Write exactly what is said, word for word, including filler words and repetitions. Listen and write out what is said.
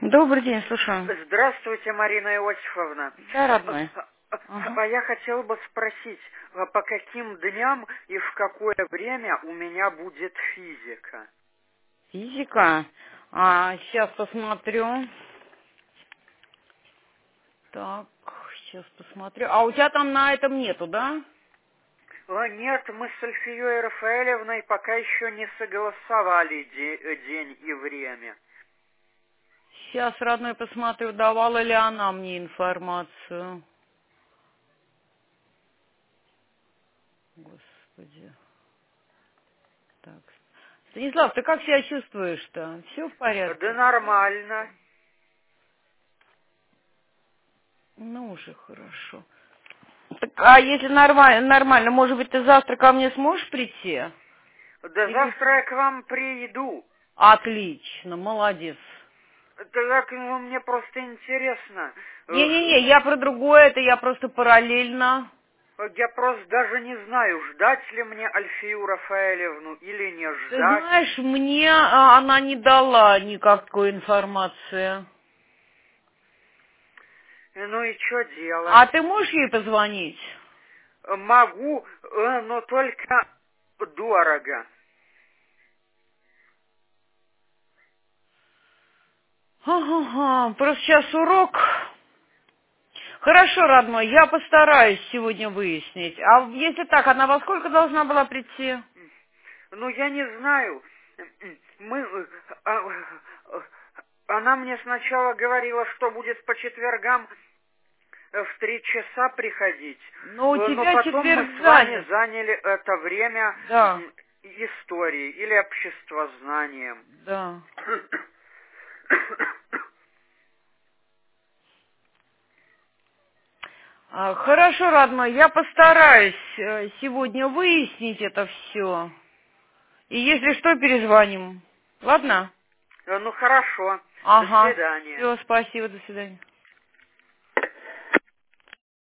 Добрый день, слушаю. Здравствуйте, Марина Иосифовна. Да, родной. А Ага. я хотел бы спросить, а по каким дням и в какое время у меня будет физика? Физика. А, сейчас посмотрю. Так, сейчас посмотрю. А у тебя там на этом нету, да? А, Нет, мы с Альфией Рафаэлевной пока еще не согласовали де- день и время. Сейчас, родной, посмотрю, давала ли она мне информацию. Господи. Так. Станислав, ты как себя чувствуешь-то? Все в Да порядке? нормально. Ну, уже хорошо. Так, а если нормально, нормально, может быть, ты завтра ко мне сможешь прийти? Да Или... завтра я к вам приду. Отлично, молодец. Так, ну, мне просто интересно. Не-не-не, я про другое, это я просто параллельно. Я просто даже не знаю, ждать ли мне Альфию Рафаэлевну или не Ты ждать. знаешь, мне а, она не дала никакой информации. Ну и что делать? А ты можешь ей позвонить? Могу, э, но только дорого. Ага, просто сейчас урок. Хорошо, родной, я постараюсь сегодня выяснить. А если так, она во сколько должна была прийти? Ну, я не знаю. Мы... э, а, э, Она мне сначала говорила, что будет по четвергам э, в три часа приходить. Ну, у Э, Но тебя потом мы четверг с вами занят. заняли это время Да, м, истории или обществознанием. да. А, хорошо, родной, я постараюсь э, сегодня выяснить это все. И если что, перезвоним. Ладно? Э, Ну, хорошо. До Ага. свидания. Все, спасибо, до свидания.